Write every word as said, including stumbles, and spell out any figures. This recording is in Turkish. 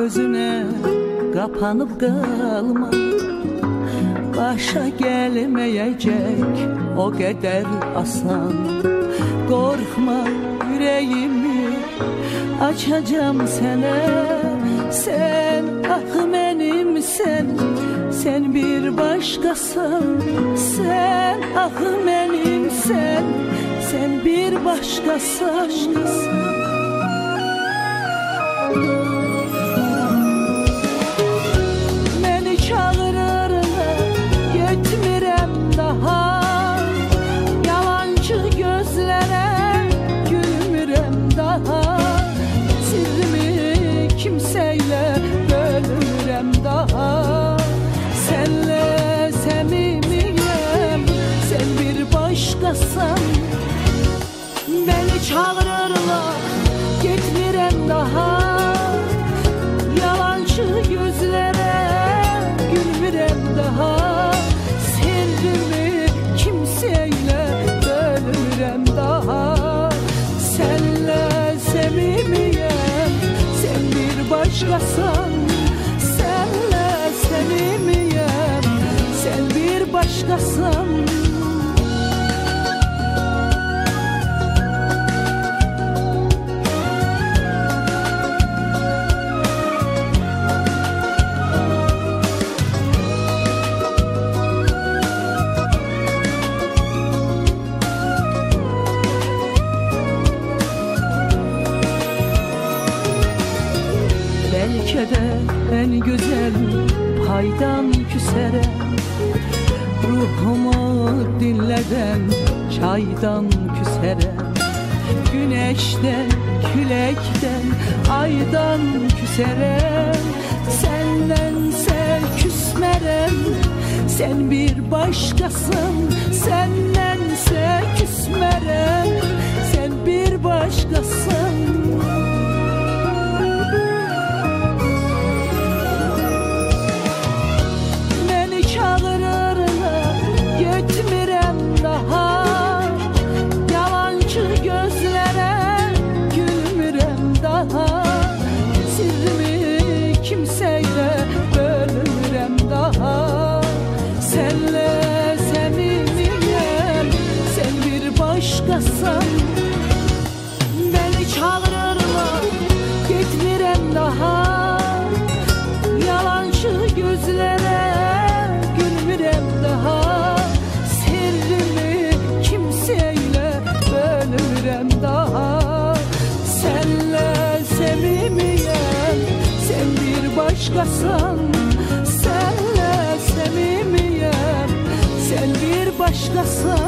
özüne kapanıp kalma. Başa gelmeyecek o kadar asan. Korkma yüreğimi açacağım sana. Sen ah benimsen, sen bir başkasın. Sen ah benimsen, sen bir başkasın. Beni çağırırlar, gitmirem daha. Yalancı gözlere gülmürem daha. Sirrimi kimseyle bölmürem daha. Senle samimiyem, sen bir başkasın. Beni çağırırlar, gitmirem daha. Yalancı gözlere gülmürem daha. Sirrimi kimseyle bölmürem daha. Senle samimiyem, sen bir başkasın. Senle samimiyem, sen bir başkasın. Belki de en güzel paydan küserem. Ruhumu dilleden çaydan küserem. Güneşten, külekten, aydan küserem. Sendense küsmerem, sen bir başkasın. Sendense küsmerem, sen bir başkasın. Senle samimiyem, sen bir başkasın. Beni çağırırlar, gitmirem daha. Yalancı gözlere gülmürem daha. Sirrimi kimseyle bölmürem daha. Senle samimiyem, sen bir başkasın. Senle samimiyem, sen bir başkasın.